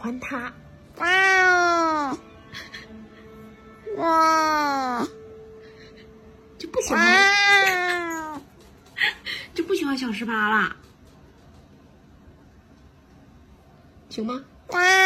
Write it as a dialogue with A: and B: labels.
A: 欢它。
B: 哇哇，
A: 就不喜欢，就不喜欢小18了，行吗？
B: 哇。